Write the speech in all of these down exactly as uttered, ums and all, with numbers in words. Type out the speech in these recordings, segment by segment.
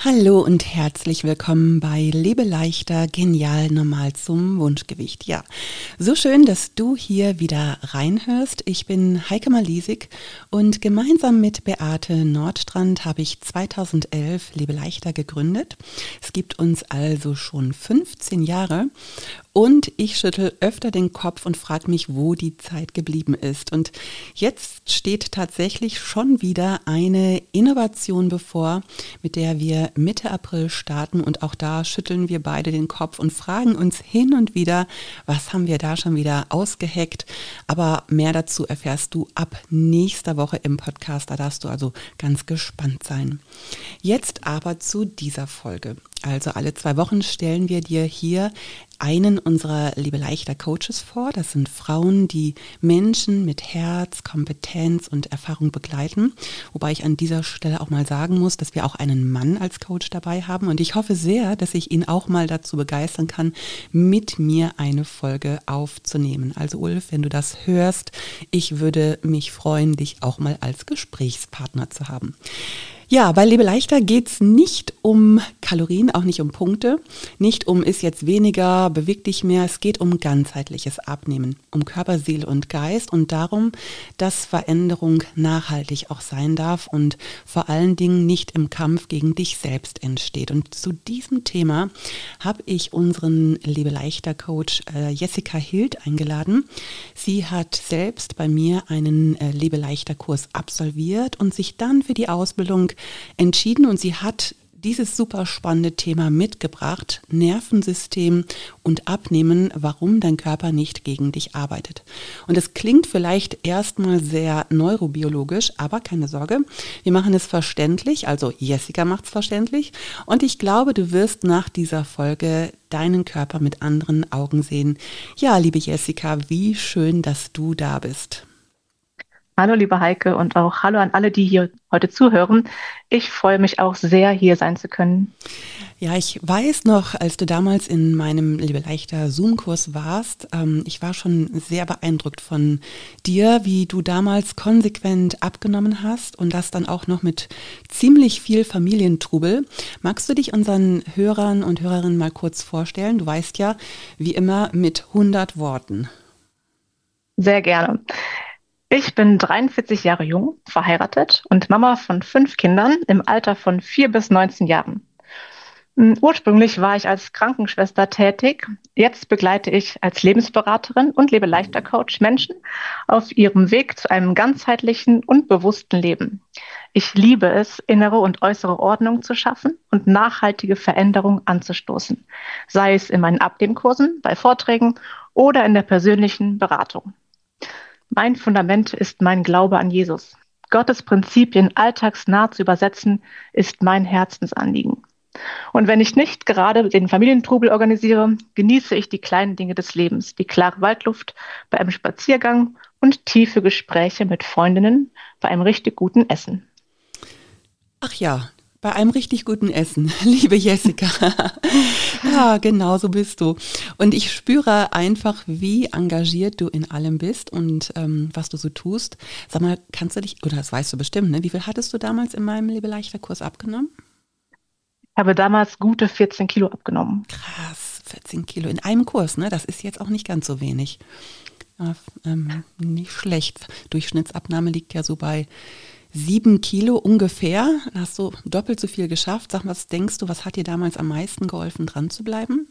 Hallo und herzlich willkommen bei Lebe leichter, genial, normal zum Wunschgewicht. Ja, so schön, dass du hier wieder reinhörst. Ich bin Heike Malisig und gemeinsam mit Beate Nordstrand habe ich zweitausendelf Lebe leichter gegründet. Es gibt uns also schon fünfzehn Jahre. Und ich schüttel öfter den Kopf und frage mich, wo die Zeit geblieben ist. Und jetzt steht tatsächlich schon wieder eine Innovation bevor, mit der wir Mitte April starten. Und auch da schütteln wir beide den Kopf und fragen uns hin und wieder, was haben wir da schon wieder ausgeheckt. Aber mehr dazu erfährst du ab nächster Woche im Podcast. Da darfst du also ganz gespannt sein. Jetzt aber zu dieser Folge. Also alle zwei Wochen stellen wir dir hier einen unserer Lebe leichter Coaches vor. Das sind Frauen, die Menschen mit Herz, Kompetenz und Erfahrung begleiten. Wobei ich an dieser Stelle auch mal sagen muss, dass wir auch einen Mann als Coach dabei haben. Und ich hoffe sehr, dass ich ihn auch mal dazu begeistern kann, mit mir eine Folge aufzunehmen. Also Ulf, wenn du das hörst, ich würde mich freuen, dich auch mal als Gesprächspartner zu haben. Ja, bei Lebe leichter geht's nicht um Kalorien, auch nicht um Punkte, nicht um ist jetzt weniger, beweg dich mehr. Es geht um ganzheitliches Abnehmen, um Körper, Seele und Geist und darum, dass Veränderung nachhaltig auch sein darf und vor allen Dingen nicht im Kampf gegen dich selbst entsteht. Und zu diesem Thema habe ich unseren Lebe leichter Coach äh, Jessica Hild eingeladen. Sie hat selbst bei mir einen äh, Lebe leichter Kurs absolviert und sich dann für die Ausbildung entschieden und sie hat dieses super spannende Thema mitgebracht, Nervensystem und Abnehmen, warum dein Körper nicht gegen dich arbeitet. Und es klingt vielleicht erstmal sehr neurobiologisch, aber keine Sorge, wir machen es verständlich, also Jessica macht es verständlich und ich glaube, du wirst nach dieser Folge deinen Körper mit anderen Augen sehen. Ja, liebe Jessica, wie schön, dass du da bist. Hallo, liebe Heike und auch hallo an alle, die hier heute zuhören. Ich freue mich auch sehr, hier sein zu können. Ja, ich weiß noch, als du damals in meinem Lebe leichter Zoom-Kurs warst, ähm, ich war schon sehr beeindruckt von dir, wie du damals konsequent abgenommen hast und das dann auch noch mit ziemlich viel Familientrubel. Magst du dich unseren Hörern und Hörerinnen mal kurz vorstellen? Du weißt ja, wie immer mit hundert Worten. Sehr gerne. Ich bin dreiundvierzig Jahre jung, verheiratet und Mama von fünf Kindern im Alter von vier bis neunzehn Jahren. Mm, Ursprünglich war ich als Krankenschwester tätig. Jetzt begleite ich als Lebensberaterin und Lebe leichter Coach Menschen auf ihrem Weg zu einem ganzheitlichen und bewussten Leben. Ich liebe es, innere und äußere Ordnung zu schaffen und nachhaltige Veränderung anzustoßen, sei es in meinen Abnehmkursen, bei Vorträgen oder in der persönlichen Beratung. Mein Fundament ist mein Glaube an Jesus. Gottes Prinzipien alltagsnah zu übersetzen, ist mein Herzensanliegen. Und wenn ich nicht gerade den Familientrubel organisiere, genieße ich die kleinen Dinge des Lebens, die klare Waldluft bei einem Spaziergang und tiefe Gespräche mit Freundinnen bei einem richtig guten Essen. Ach ja, bei einem richtig guten Essen, liebe Jessica. Ja, genau so bist du. Und ich spüre einfach, wie engagiert du in allem bist und ähm, was du so tust. Sag mal, kannst du dich, oder das weißt du bestimmt, ne? Wie viel hattest du damals in meinem Lebe leichter Kurs abgenommen? Ich habe damals gute vierzehn Kilo abgenommen. Krass, vierzehn Kilo in einem Kurs, ne? Das ist jetzt auch nicht ganz so wenig. Ja, ähm, nicht schlecht. Durchschnittsabnahme liegt ja so bei sieben Kilo ungefähr. Da hast du doppelt so viel geschafft. Sag mal, was denkst du, was hat dir damals am meisten geholfen, dran zu bleiben?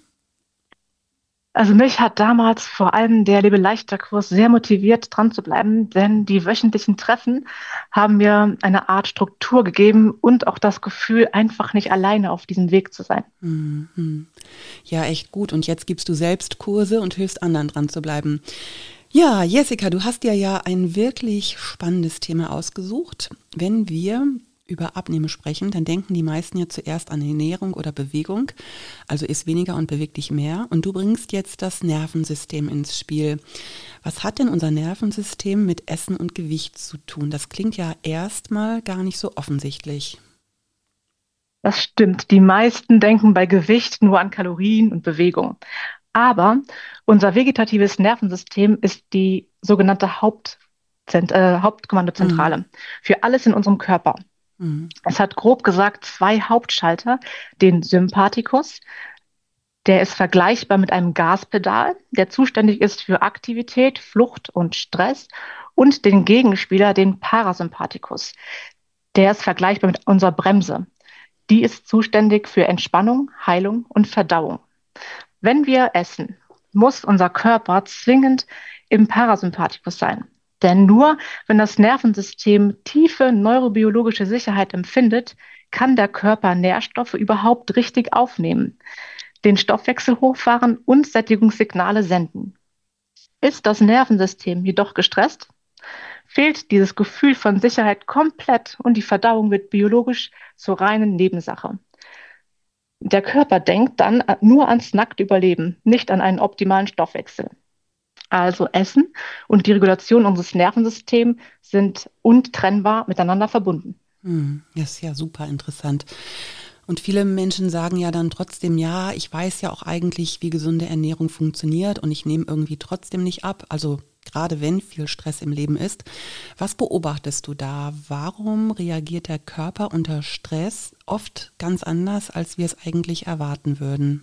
Also mich hat damals vor allem der Lebe leichter Kurs sehr motiviert, dran zu bleiben, denn die wöchentlichen Treffen haben mir eine Art Struktur gegeben und auch das Gefühl, einfach nicht alleine auf diesem Weg zu sein. Mhm. Ja, echt gut. Und jetzt gibst du selbst Kurse und hilfst anderen dran zu bleiben. Ja, Jessica, du hast dir ja ein wirklich spannendes Thema ausgesucht. Wenn wir über Abnehmen sprechen, dann denken die meisten ja zuerst an Ernährung oder Bewegung, also isst weniger und beweg dich mehr. Und du bringst jetzt das Nervensystem ins Spiel. Was hat denn unser Nervensystem mit Essen und Gewicht zu tun? Das klingt ja erstmal gar nicht so offensichtlich. Das stimmt. Die meisten denken bei Gewicht nur an Kalorien und Bewegung. Aber unser vegetatives Nervensystem ist die sogenannte Hauptzent äh, Mhm. Hauptkommandozentrale für alles in unserem Körper. Mhm. Es hat grob gesagt zwei Hauptschalter, den Sympathikus, der ist vergleichbar mit einem Gaspedal, der zuständig ist für Aktivität, Flucht und Stress, und den Gegenspieler, den Parasympathikus. Der ist vergleichbar mit unserer Bremse. Die ist zuständig für Entspannung, Heilung und Verdauung. Wenn wir essen, muss unser Körper zwingend im Parasympathikus sein. Denn nur wenn das Nervensystem tiefe neurobiologische Sicherheit empfindet, kann der Körper Nährstoffe überhaupt richtig aufnehmen, den Stoffwechsel hochfahren und Sättigungssignale senden. Ist das Nervensystem jedoch gestresst, fehlt dieses Gefühl von Sicherheit komplett und die Verdauung wird biologisch zur reinen Nebensache. Der Körper denkt dann nur ans nackte Überleben, nicht an einen optimalen Stoffwechsel. Also Essen und die Regulation unseres Nervensystems sind untrennbar miteinander verbunden. Hm, das ist ja super interessant. Und viele Menschen sagen ja dann trotzdem, ja, ich weiß ja auch eigentlich, wie gesunde Ernährung funktioniert und ich nehme irgendwie trotzdem nicht ab. Also gerade wenn viel Stress im Leben ist. Was beobachtest du da? Warum reagiert der Körper unter Stress oft ganz anders, als wir es eigentlich erwarten würden?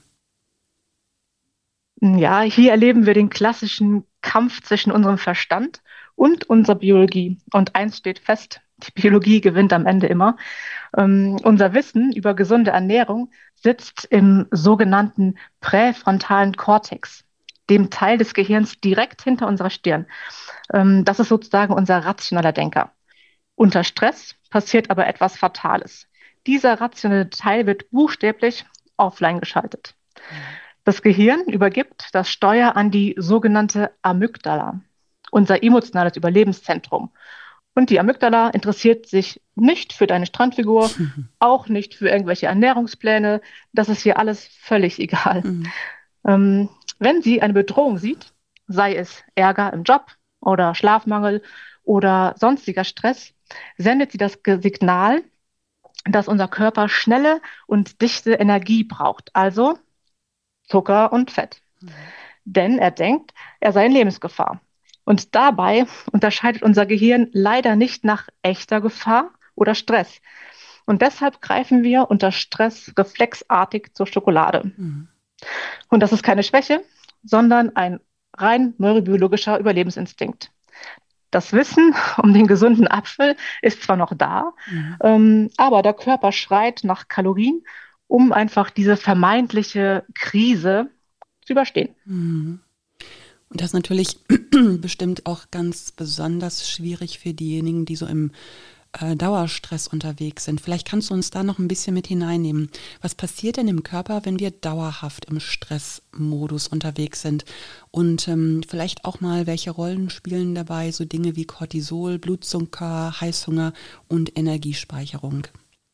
Ja, hier erleben wir den klassischen Kampf zwischen unserem Verstand und unserer Biologie. Und eins steht fest, die Biologie gewinnt am Ende immer. Ähm, unser Wissen über gesunde Ernährung sitzt im sogenannten präfrontalen Kortex, dem Teil des Gehirns direkt hinter unserer Stirn. Ähm, das ist sozusagen unser rationaler Denker. Unter Stress passiert aber etwas Fatales. Dieser rationale Teil wird buchstäblich offline geschaltet. Das Gehirn übergibt das Steuer an die sogenannte Amygdala, unser emotionales Überlebenszentrum. Und die Amygdala interessiert sich nicht für deine Strandfigur, auch nicht für irgendwelche Ernährungspläne. Das ist hier alles völlig egal. Hm. Ähm, wenn sie eine Bedrohung sieht, sei es Ärger im Job oder Schlafmangel oder sonstiger Stress, sendet sie das Ge- Signal, dass unser Körper schnelle und dichte Energie braucht, also Zucker und Fett. Denn er denkt, er sei in Lebensgefahr. Und dabei unterscheidet unser Gehirn leider nicht nach echter Gefahr oder Stress. Und deshalb greifen wir unter Stress reflexartig zur Schokolade. Hm. Und das ist keine Schwäche, sondern ein rein neurobiologischer Überlebensinstinkt. Das Wissen um den gesunden Apfel ist zwar noch da, Hm. ähm, aber der Körper schreit nach Kalorien, um einfach diese vermeintliche Krise zu überstehen. Hm. Und das ist natürlich bestimmt auch ganz besonders schwierig für diejenigen, die so im äh, Dauerstress unterwegs sind. Vielleicht kannst du uns da noch ein bisschen mit hineinnehmen. Was passiert denn im Körper, wenn wir dauerhaft im Stressmodus unterwegs sind? Und ähm, vielleicht auch mal, welche Rollen spielen dabei so Dinge wie Cortisol, Blutzucker, Heißhunger und Energiespeicherung?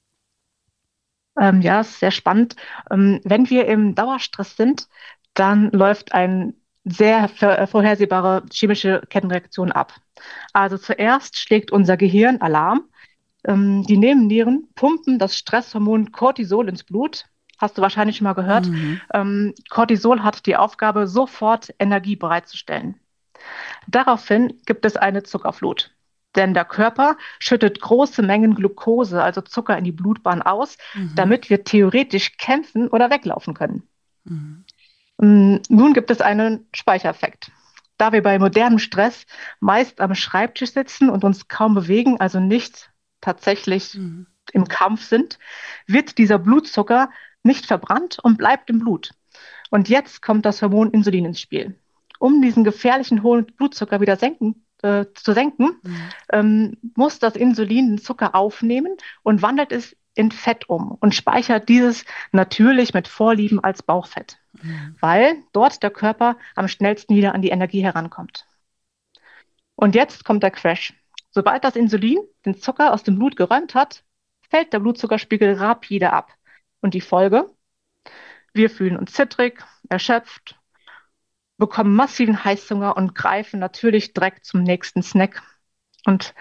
Ähm, ja, ist sehr spannend. Ähm, wenn wir im Dauerstress sind, dann läuft eine sehr ver vorhersehbare chemische Kettenreaktion ab. Also zuerst schlägt unser Gehirn Alarm. Ähm, die Nebennieren pumpen das Stresshormon Cortisol ins Blut. Hast du wahrscheinlich schon mal gehört. Mhm. Ähm, Cortisol hat die Aufgabe, sofort Energie bereitzustellen. Daraufhin gibt es eine Zuckerflut. Denn der Körper schüttet große Mengen Glucose, also Zucker, in die Blutbahn aus, Mhm. damit wir theoretisch kämpfen oder weglaufen können. Mhm. Mm, Nun gibt es einen Speichereffekt. Da wir bei modernem Stress meist am Schreibtisch sitzen und uns kaum bewegen, also nicht tatsächlich Mhm. im Kampf sind, wird dieser Blutzucker nicht verbrannt und bleibt im Blut. Und jetzt kommt das Hormon Insulin ins Spiel. Um diesen gefährlichen hohen Blutzucker wieder senken, äh, zu senken, Mhm. ähm, muss das Insulin den Zucker aufnehmen und wandelt es in Fett um und speichert dieses natürlich mit Vorlieben als Bauchfett, Mhm. weil dort der Körper am schnellsten wieder an die Energie herankommt. Und jetzt kommt der Crash. Sobald das Insulin den Zucker aus dem Blut geräumt hat, fällt der Blutzuckerspiegel rapide ab. Und die Folge? Wir fühlen uns zittrig, erschöpft, bekommen massiven Heißhunger und greifen natürlich direkt zum nächsten Snack. Und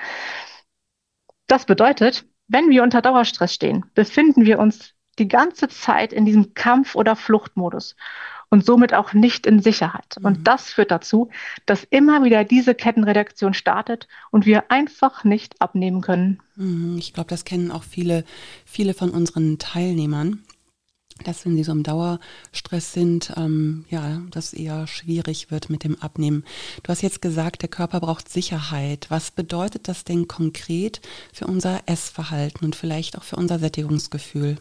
das bedeutet, wenn wir unter Dauerstress stehen, befinden wir uns die ganze Zeit in diesem Kampf- oder Fluchtmodus. und somit auch nicht in Sicherheit. Und Mhm. das führt dazu, dass immer wieder diese Kettenreaktion startet und wir einfach nicht abnehmen können. Mhm. Ich glaube, das kennen auch viele, viele von unseren Teilnehmern, dass wenn sie so im Dauerstress sind, ähm, ja, das eher schwierig wird mit dem Abnehmen. Du hast jetzt gesagt, der Körper braucht Sicherheit. Was bedeutet das denn konkret für unser Essverhalten und vielleicht auch für unser Sättigungsgefühl?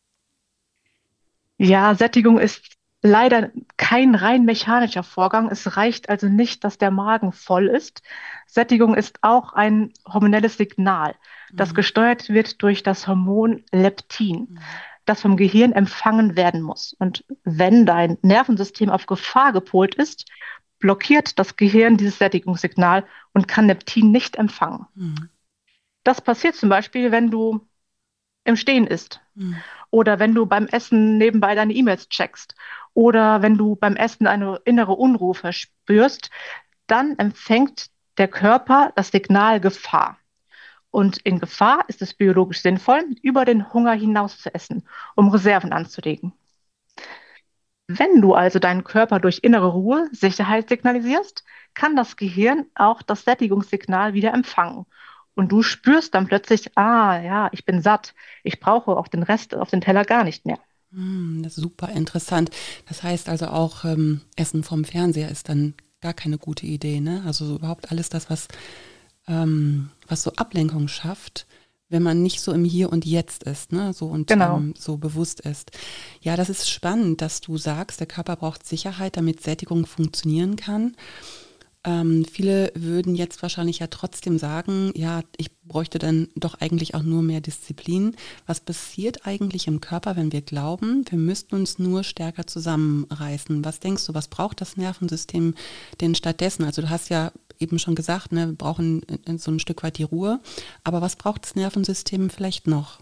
Ja, Sättigung ist leider kein rein mechanischer Vorgang. Es reicht also nicht, dass der Magen voll ist. Sättigung ist auch ein hormonelles Signal, das Mhm. gesteuert wird durch das Hormon Leptin, Mhm. das vom Gehirn empfangen werden muss. Und wenn dein Nervensystem auf Gefahr gepolt ist, blockiert das Gehirn dieses Sättigungssignal und kann Leptin nicht empfangen. Mhm. Das passiert zum Beispiel, wenn du im Stehen isst Mhm. oder wenn du beim Essen nebenbei deine E-Mails checkst oder wenn du beim Essen eine innere Unruhe verspürst, dann empfängt der Körper das Signal Gefahr. Und in Gefahr ist es biologisch sinnvoll, über den Hunger hinaus zu essen, um Reserven anzulegen. Wenn du also deinen Körper durch innere Ruhe Sicherheit signalisierst, kann das Gehirn auch das Sättigungssignal wieder empfangen. Und du spürst dann plötzlich, ah ja, ich bin satt, ich brauche auch den Rest auf den Teller gar nicht mehr. Mhm. Das ist super interessant. Das heißt also auch, ähm, Essen vom Fernseher ist dann gar keine gute Idee, ne? Also so überhaupt alles das, was ähm, was so Ablenkung schafft, wenn man nicht so im Hier und Jetzt ist, ne, so und Genau. ähm, so bewusst ist. Ja, das ist spannend, dass du sagst, der Körper braucht Sicherheit, damit Sättigung funktionieren kann. Ähm, viele würden jetzt wahrscheinlich ja trotzdem sagen, ja, ich bräuchte dann doch eigentlich auch nur mehr Disziplin. Was passiert eigentlich im Körper, wenn wir glauben, wir müssten uns nur stärker zusammenreißen? Was denkst du, was braucht das Nervensystem denn stattdessen? Also du hast ja eben schon gesagt, ne, wir brauchen so ein Stück weit die Ruhe. Aber was braucht das Nervensystem vielleicht noch?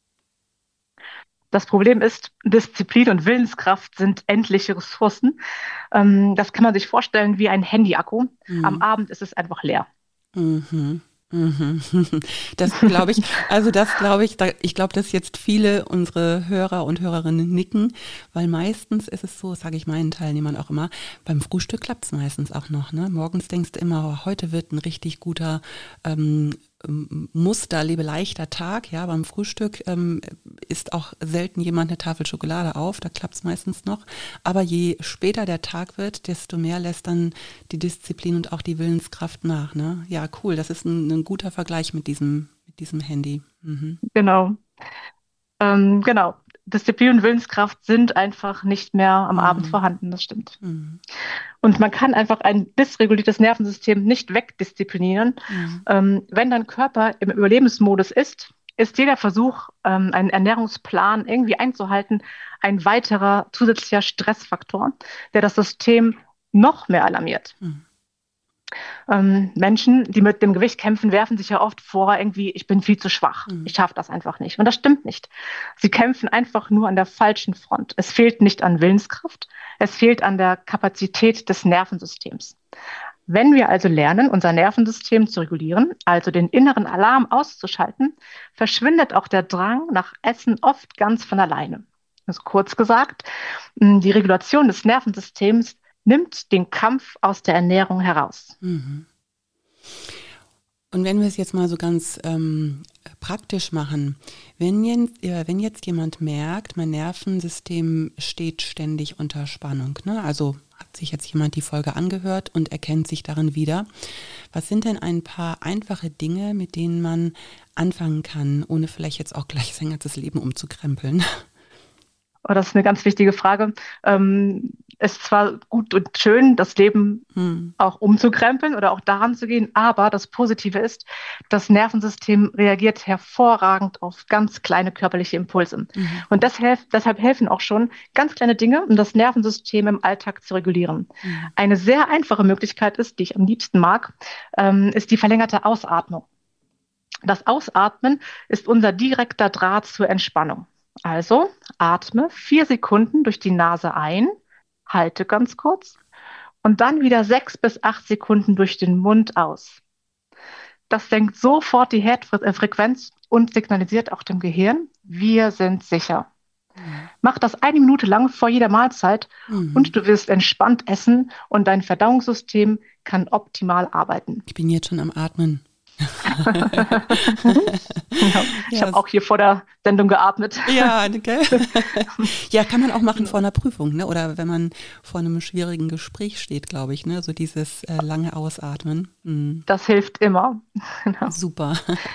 Das Problem ist, Disziplin und Willenskraft sind endliche Ressourcen. Ähm, das kann man sich vorstellen wie ein Handy-Akku. Am Mhm. Abend ist es einfach leer. Mhm. Mhm. Das glaube ich, also das glaube ich, da, ich glaube, dass jetzt viele unsere Hörer und Hörerinnen nicken, weil meistens ist es so, sage ich meinen Teilnehmern auch immer, beim Frühstück klappt es meistens auch noch. Ne? Morgens denkst du immer, oh, heute wird ein richtig guter ähm, ähm, Muster, lebeleichter Tag. Ja, beim Frühstück ähm, isst auch selten jemand eine Tafel Schokolade auf, da klappt es meistens noch. Aber je später der Tag wird, desto mehr lässt dann die Disziplin und auch die Willenskraft nach. Ne? Ja, cool, das ist ein, ein guter Vergleich mit diesem, mit diesem Handy. Mhm. Genau. Ähm, genau. Disziplin und Willenskraft sind einfach nicht mehr am Abend Mhm. vorhanden, das stimmt. Mhm. Und man kann einfach ein dysreguliertes Nervensystem nicht wegdisziplinieren. Mhm. Ähm, wenn dein Körper im Überlebensmodus ist, ist jeder Versuch, ähm, einen Ernährungsplan irgendwie einzuhalten, ein weiterer zusätzlicher Stressfaktor, der das System noch mehr alarmiert. Mhm. Ähm, Menschen, die mit dem Gewicht kämpfen, werfen sich ja oft vor, irgendwie, ich bin viel zu schwach. Ich Mhm. schaffe das einfach nicht. Und das stimmt nicht. Sie kämpfen einfach nur an der falschen Front. Es fehlt nicht an Willenskraft, es fehlt an der Kapazität des Nervensystems. Wenn wir also lernen, unser Nervensystem zu regulieren, also den inneren Alarm auszuschalten, verschwindet auch der Drang nach Essen oft ganz von alleine. Also kurz gesagt, die Regulation des Nervensystems nimmt den Kampf aus der Ernährung heraus. Mhm. Und wenn wir es jetzt mal so ganz ähm, praktisch machen, wenn jetzt, äh, wenn jetzt jemand merkt, mein Nervensystem steht ständig unter Spannung, ne? Also hat sich jetzt jemand die Folge angehört und erkennt sich darin wieder. Was sind denn ein paar einfache Dinge, mit denen man anfangen kann, ohne vielleicht jetzt auch gleich sein ganzes Leben umzukrempeln? Oh, das ist eine ganz wichtige Frage. Ähm, es ist zwar gut und schön, das Leben Hm. auch umzukrempeln oder auch daran zu gehen, aber das Positive ist, das Nervensystem reagiert hervorragend auf ganz kleine körperliche Impulse. Mhm. Und das helf, deshalb helfen auch schon ganz kleine Dinge, um das Nervensystem im Alltag zu regulieren. Mhm. Eine sehr einfache Möglichkeit ist, die ich am liebsten mag, ähm, ist die verlängerte Ausatmung. Das Ausatmen ist unser direkter Draht zur Entspannung. Also atme vier Sekunden durch die Nase ein, halte ganz kurz und dann wieder sechs bis acht Sekunden durch den Mund aus. Das senkt sofort die Herzfrequenz und signalisiert auch dem Gehirn, wir sind sicher. Mhm. Mach das eine Minute lang vor jeder Mahlzeit Mhm. und du wirst entspannt essen und dein Verdauungssystem kann optimal arbeiten. Ich bin jetzt schon am Atmen. Ja, ich Ja, habe s- auch hier vor der Sendung geatmet. ja, gell? Ja, kann man auch machen vor einer Prüfung, ne? Oder wenn man vor einem schwierigen Gespräch steht, glaube ich, ne? So dieses äh, lange Ausatmen. Mhm. Das hilft immer. Genau. Super.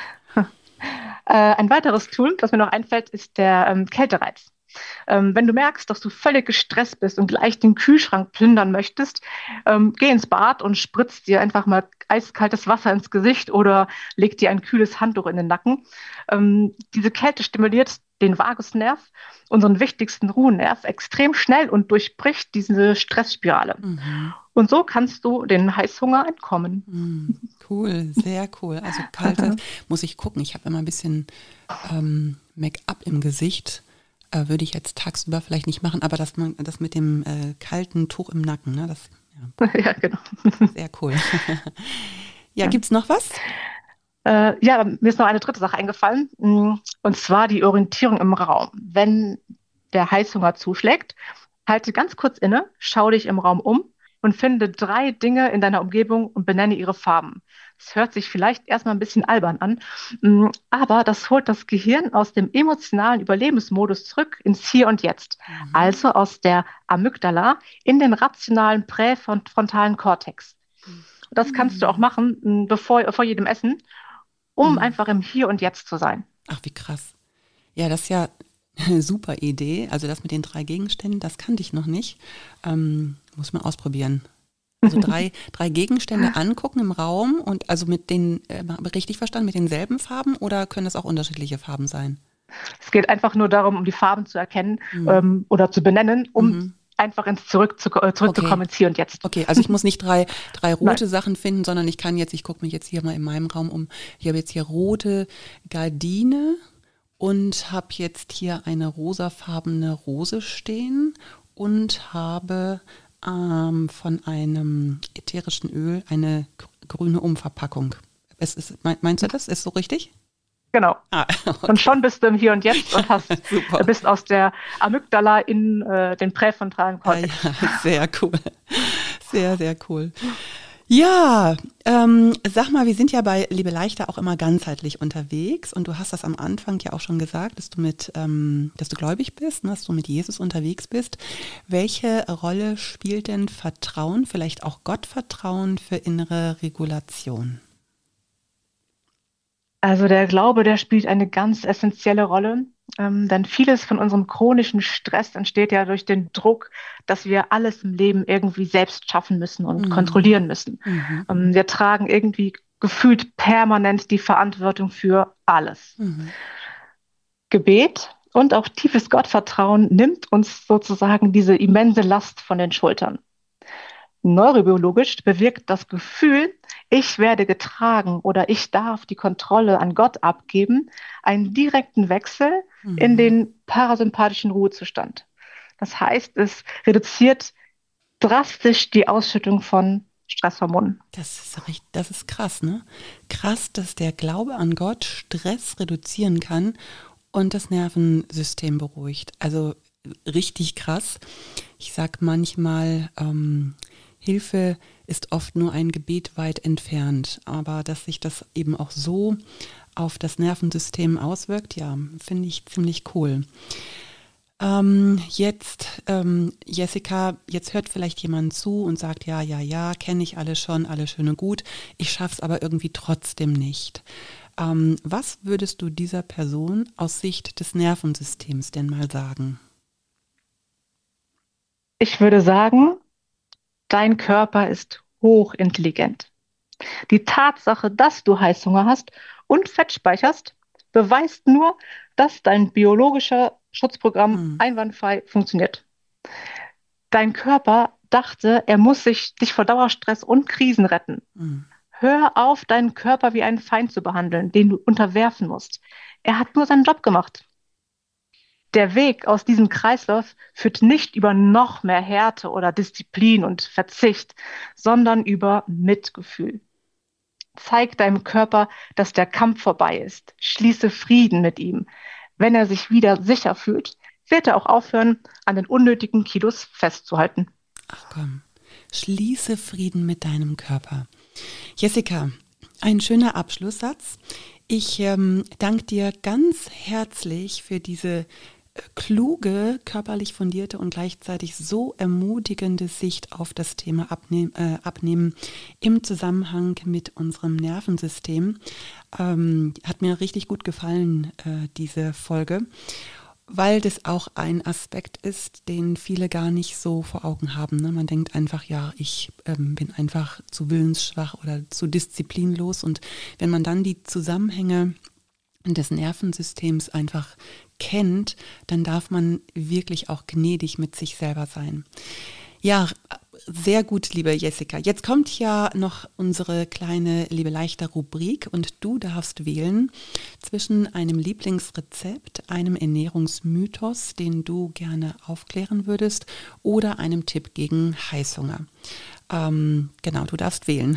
Äh, ein weiteres Tool, das mir noch einfällt, ist der ähm, Kältereiz. Ähm, wenn du merkst, dass du völlig gestresst bist und gleich den Kühlschrank plündern möchtest, ähm, geh ins Bad und spritz dir einfach mal eiskaltes Wasser ins Gesicht oder leg dir ein kühles Handtuch in den Nacken. Ähm, diese Kälte stimuliert den Vagusnerv, unseren wichtigsten Ruhenerv, extrem schnell und durchbricht diese Stressspirale. Mhm. Und so kannst du den Heißhunger entkommen. Mhm. Cool, sehr cool. Also kaltes muss ich gucken. Ich habe immer ein bisschen ähm, Make-up im Gesicht. Äh, würde ich jetzt tagsüber vielleicht nicht machen, aber das, man- das mit dem äh, kalten Tuch im Nacken, ne? Das ja, Ja, genau. sehr cool. Ja, gibt's noch was? Äh, ja, mir ist noch eine dritte Sache eingefallen, mm, und zwar die Orientierung im Raum. Wenn der Heißhunger zuschlägt, halte ganz kurz inne, schau dich im Raum um und finde drei Dinge in deiner Umgebung und benenne ihre Farben. Das hört sich vielleicht erstmal ein bisschen albern an, mm, aber das holt das Gehirn aus dem emotionalen Überlebensmodus zurück ins Hier und Jetzt. Mhm. Also aus der Amygdala in den rationalen präfrontalen Kortex. Das kannst du auch Mhm. machen, mm, bevor, vor jedem Essen, um Mhm. einfach im Hier und Jetzt zu sein. Ach, wie krass. Ja, das ist ja eine super Idee. Also das mit den drei Gegenständen, das kannte ich noch nicht. Ähm, muss man ausprobieren. Also drei, drei Gegenstände angucken im Raum und also mit den, äh, richtig verstanden, mit denselben Farben oder können das auch unterschiedliche Farben sein? Es geht einfach nur darum, um die Farben zu erkennen Mhm. ähm, oder zu benennen, um Mhm. einfach ins Zurück zu, äh, Okay. zurückzukommen ins Hier und Jetzt. Okay, also ich muss nicht drei, drei Nein. rote Sachen finden, sondern ich kann jetzt, ich gucke mich jetzt hier mal in meinem Raum um. Ich habe jetzt hier rote Gardine und habe jetzt hier eine rosafarbene Rose stehen und habe ähm, von einem ätherischen Öl eine gr- grüne Umverpackung. Es ist, mein- meinst du das? Ist so richtig? Genau. Ah, Und okay. schon bist du im Hier und Jetzt und hast, Super. äh, bist aus der Amygdala in äh, den präfrontalen Ah ja, Kortex. sehr cool. Sehr, sehr cool. Ja, ähm, sag mal, wir sind ja bei Liebe Leichter auch immer ganzheitlich unterwegs und du hast das am Anfang ja auch schon gesagt, dass du mit, ähm, dass du gläubig bist, ne, dass du mit Jesus unterwegs bist. Welche Rolle spielt denn Vertrauen, vielleicht auch Gottvertrauen für innere Regulation? Also der Glaube, der spielt eine ganz essentielle Rolle, ähm, denn vieles von unserem chronischen Stress entsteht ja durch den Druck, dass wir alles im Leben irgendwie selbst schaffen müssen und Mhm. kontrollieren müssen. Mhm. Ähm, wir tragen irgendwie gefühlt permanent die Verantwortung für alles. Mhm. Gebet und auch tiefes Gottvertrauen nimmt uns sozusagen diese immense Last von den Schultern. Neurobiologisch bewirkt das Gefühl, ich werde getragen oder ich darf die Kontrolle an Gott abgeben, einen direkten Wechsel in Mhm. den parasympathischen Ruhezustand. Das heißt, es reduziert drastisch die Ausschüttung von Stresshormonen. Das ist richtig, das ist krass, ne? Krass, dass der Glaube an Gott Stress reduzieren kann und das Nervensystem beruhigt. Also richtig krass. Ich sag manchmal, ähm, Hilfe ist oft nur ein Gebet weit entfernt, aber dass sich das eben auch so auf das Nervensystem auswirkt, ja, finde ich ziemlich cool. Ähm, jetzt, ähm, Jessica, jetzt hört vielleicht jemand zu und sagt, ja, ja, ja, kenne ich alles schon, alles schön und gut, ich schaff's aber irgendwie trotzdem nicht. Ähm, was würdest du dieser Person aus Sicht des Nervensystems denn mal sagen? Ich würde sagen, dein Körper ist hochintelligent. Die Tatsache, dass du Heißhunger hast und Fett speicherst, beweist nur, dass dein biologischer Schutzprogramm Hm, einwandfrei funktioniert. Dein Körper dachte, er muss sich, dich vor Dauerstress und Krisen retten. hm, Hör auf, deinen Körper wie einen Feind zu behandeln, den du unterwerfen musst. Er hat nur seinen Job gemacht. Der Weg aus diesem Kreislauf führt nicht über noch mehr Härte oder Disziplin und Verzicht, sondern über Mitgefühl. Zeig deinem Körper, dass der Kampf vorbei ist. Schließe Frieden mit ihm. Wenn er sich wieder sicher fühlt, wird er auch aufhören, an den unnötigen Kilos festzuhalten. Ach komm, schließe Frieden mit deinem Körper. Jessica, ein schöner Abschlusssatz. Ich ähm, danke dir ganz herzlich für diese kluge, körperlich fundierte und gleichzeitig so ermutigende Sicht auf das Thema Abnehmen, äh, Abnehmen im Zusammenhang mit unserem Nervensystem. Ähm, hat mir richtig gut gefallen, äh, diese Folge, weil das auch ein Aspekt ist, den viele gar nicht so vor Augen haben. Ne? Man denkt einfach, ja, ich ähm, bin einfach zu willensschwach oder zu disziplinlos, und wenn man dann die Zusammenhänge des Nervensystems einfach kennt, dann darf man wirklich auch gnädig mit sich selber sein. Ja, sehr gut, liebe Jessica. Jetzt kommt ja noch unsere kleine Liebe leichter Rubrik, und du darfst wählen zwischen einem Lieblingsrezept, einem Ernährungsmythos, den du gerne aufklären würdest, oder einem Tipp gegen Heißhunger. Ähm, genau, du darfst wählen.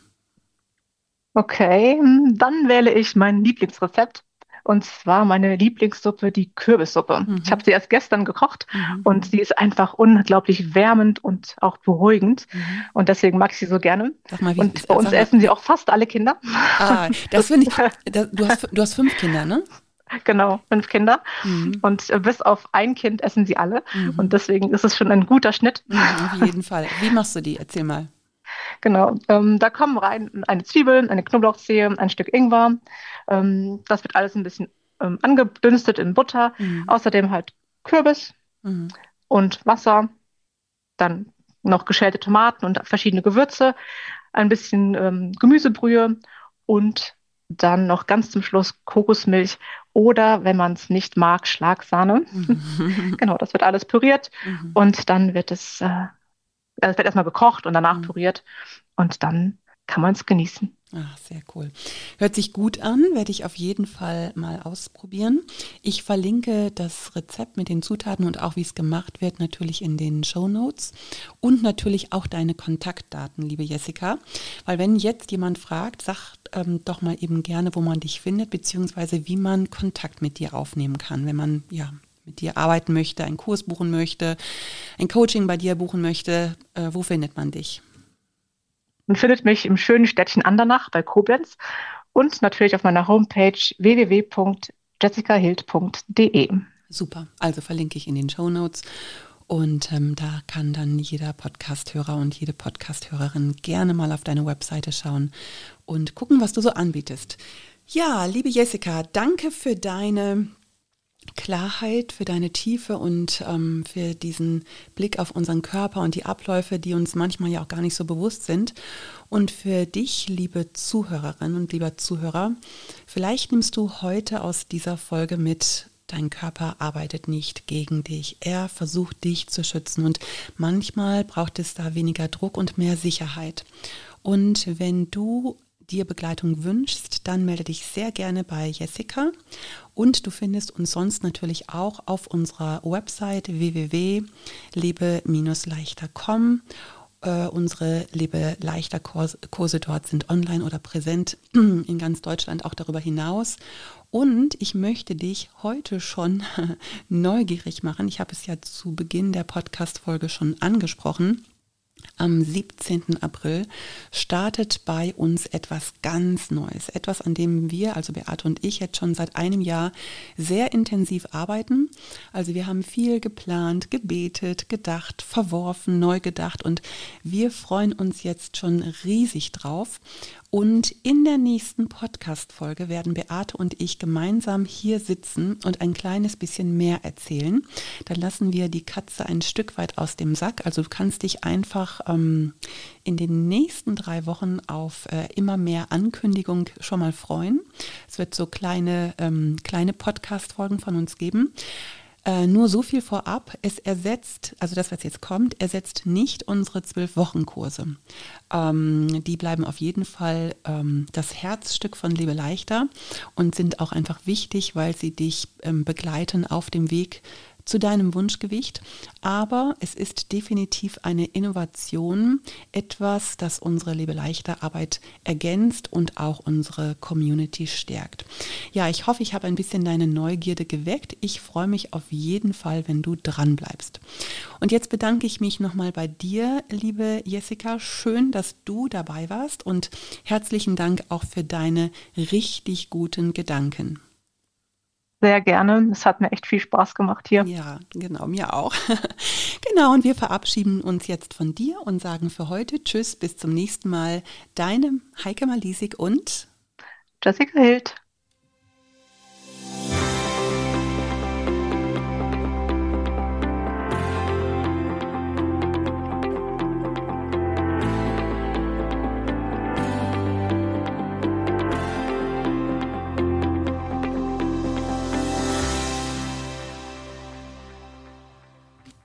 Okay, dann wähle ich mein Lieblingsrezept. Und zwar meine Lieblingssuppe, die Kürbissuppe. Mhm. Ich habe sie erst gestern gekocht Mhm. und sie ist einfach unglaublich wärmend und auch beruhigend. Mhm. Und deswegen mag ich sie so gerne. Sag mal, wie, Und bei uns sag mal, essen sie auch fast alle Kinder. Ah, das finde ich, das, du hast, du hast fünf Kinder, ne? Genau, fünf Kinder. Mhm. Und äh, bis auf ein Kind essen sie alle. Mhm. Und deswegen ist es schon ein guter Schnitt. Mhm, auf jeden Fall. Wie machst du die? Erzähl mal. Genau, ähm, da kommen rein eine Zwiebel, eine Knoblauchzehe, ein Stück Ingwer. Ähm, das wird alles ein bisschen ähm, angedünstet in Butter. Mhm. Außerdem halt Kürbis Mhm. und Wasser. Dann noch geschälte Tomaten und verschiedene Gewürze. Ein bisschen ähm, Gemüsebrühe und dann noch ganz zum Schluss Kokosmilch oder, wenn man es nicht mag, Schlagsahne. Mhm. Genau, das wird alles püriert Mhm. und dann wird es, äh, es wird erstmal gekocht und danach Mhm. püriert und dann kann man es genießen. Ach, sehr cool. Hört sich gut an, werde ich auf jeden Fall mal ausprobieren. Ich verlinke das Rezept mit den Zutaten und auch wie es gemacht wird natürlich in den Shownotes und natürlich auch deine Kontaktdaten, liebe Jessica, weil wenn jetzt jemand fragt, sag ähm, doch mal eben gerne, wo man dich findet, beziehungsweise wie man Kontakt mit dir aufnehmen kann, wenn man ja mit dir arbeiten möchte, einen Kurs buchen möchte, ein Coaching bei dir buchen möchte. Äh, wo findet man dich? Man findet mich im schönen Städtchen Andernach bei Koblenz und natürlich auf meiner Homepage w w w punkt jessica hild punkt d e. Super, also verlinke ich in den Shownotes und ähm, da kann dann jeder Podcast-Hörer und jede Podcast-Hörerin gerne mal auf deine Webseite schauen und gucken, was du so anbietest. Ja, liebe Jessica, danke für deine Klarheit, für deine Tiefe und ähm, für diesen Blick auf unseren Körper und die Abläufe, die uns manchmal ja auch gar nicht so bewusst sind. Und für dich, liebe Zuhörerin und lieber Zuhörer, vielleicht nimmst du heute aus dieser Folge mit: Dein Körper arbeitet nicht gegen dich. Er versucht, dich zu schützen. Und manchmal braucht es da weniger Druck und mehr Sicherheit. Und wenn du dir Begleitung wünschst, dann melde dich sehr gerne bei Jessica. Und du findest uns sonst natürlich auch auf unserer Website w w w punkt lebe leichter punkt com. Äh, unsere Lebe leichter Kurse dort sind online oder präsent in ganz Deutschland, auch darüber hinaus. Und ich möchte dich heute schon neugierig machen. Ich habe es ja zu Beginn der Podcast-Folge schon angesprochen. Am siebzehnten April startet bei uns etwas ganz Neues. Etwas, an dem wir, also Beate und ich, jetzt schon seit einem Jahr sehr intensiv arbeiten. Also wir haben viel geplant, gebetet, gedacht, verworfen, neu gedacht und wir freuen uns jetzt schon riesig drauf. Und in der nächsten Podcast-Folge werden Beate und ich gemeinsam hier sitzen und ein kleines bisschen mehr erzählen. Dann lassen wir die Katze ein Stück weit aus dem Sack. Also du kannst dich einfach ähm, in den nächsten drei Wochen auf äh, immer mehr Ankündigung schon mal freuen. Es wird so kleine, ähm, kleine Podcast-Folgen von uns geben. Äh, nur so viel vorab, es ersetzt, also das, was jetzt kommt, ersetzt nicht unsere zwölf-Wochen-Kurse. Ähm, die bleiben auf jeden Fall ähm, das Herzstück von Lebe leichter und sind auch einfach wichtig, weil sie dich ähm, begleiten auf dem Weg zu deinem Wunschgewicht, aber es ist definitiv eine Innovation, etwas, das unsere Lebeleichter Arbeit ergänzt und auch unsere Community stärkt. Ja, ich hoffe, ich habe ein bisschen deine Neugierde geweckt. Ich freue mich auf jeden Fall, wenn du dran bleibst. Und jetzt bedanke ich mich nochmal bei dir, liebe Jessica. Schön, dass du dabei warst und herzlichen Dank auch für deine richtig guten Gedanken. Sehr gerne. Es hat mir echt viel Spaß gemacht hier. Ja, genau, mir auch. Genau, und wir verabschieden uns jetzt von dir und sagen für heute Tschüss, bis zum nächsten Mal. Deine Heike Malisik und Jessica Hild.